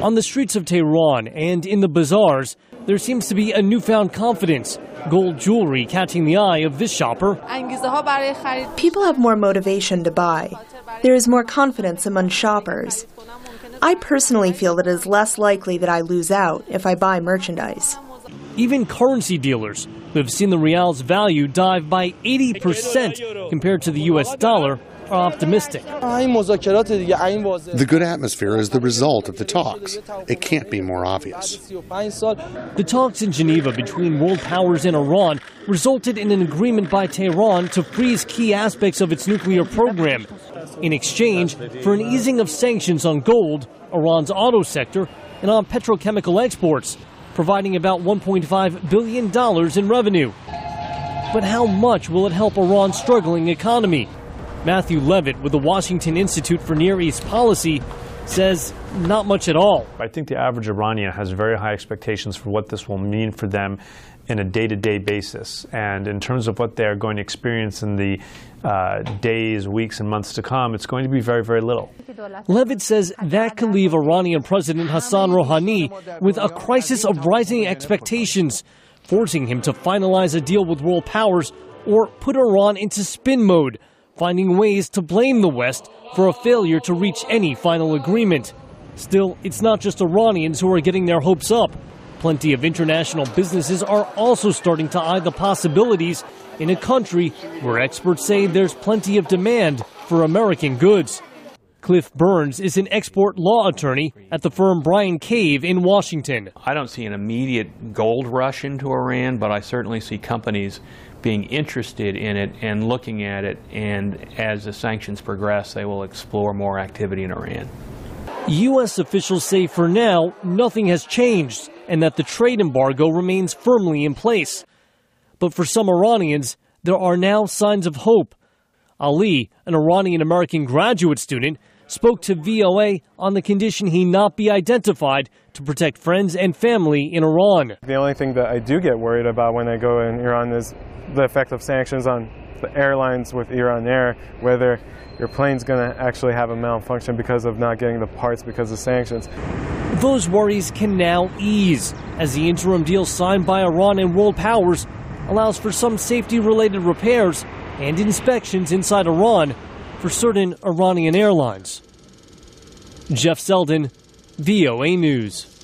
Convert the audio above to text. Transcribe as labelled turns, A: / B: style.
A: On the streets of Tehran and in the bazaars, there seems to be a newfound confidence. Gold jewelry catching the eye of this shopper.
B: People have more motivation to buy. There is more confidence among shoppers. I personally feel that it is less likely that I lose out if I buy merchandise.
A: Even currency dealers who have seen the rial's value dive by 80% compared to the U.S. dollar are optimistic.
C: The good atmosphere is the result of the talks. It can't be more obvious.
A: The talks in Geneva between world powers and Iran resulted in an agreement by Tehran to freeze key aspects of its nuclear program in exchange for an easing of sanctions on gold, Iran's auto sector, and on petrochemical exports, providing about $1.5 billion in revenue. But how much will it help Iran's struggling economy? Matthew Levitt with the Washington Institute for Near East Policy says not much at all.
D: I think the average Iranian has very high expectations for what this will mean for them in a day-to-day basis. And in terms of what they're going to experience in the days, weeks, and months to come, it's going to be very, very little.
A: Levitt says that could leave Iranian President Hassan Rouhani with a crisis of rising expectations, forcing him to finalize a deal with world powers or put Iran into spin mode, finding ways to blame the West for a failure to reach any final agreement. Still, it's not just Iranians who are getting their hopes up. Plenty of international businesses are also starting to eye the possibilities in a country where experts say there's plenty of demand for American goods. Cliff Burns is an export law attorney at the firm Bryan Cave in Washington.
E: I don't see an immediate gold rush into Iran, but I certainly see companies being interested in it and looking at it, and as the sanctions progress, they will explore more activity in Iran.
A: U.S. officials say for now, nothing has changed and that the trade embargo remains firmly in place. But for some Iranians, there are now signs of hope. Ali, an Iranian-American graduate student, spoke to VOA on the condition he not be identified to protect friends and family in Iran.
F: The only thing that I do get worried about when I go in Iran is the effect of sanctions on the airlines with Iran Air, whether your plane's going to actually have a malfunction because of not getting the parts because of sanctions.
A: Those worries can now ease as the interim deal signed by Iran and world powers allows for some safety-related repairs and inspections inside Iran for certain Iranian airlines. Jeff Selden, VOA News.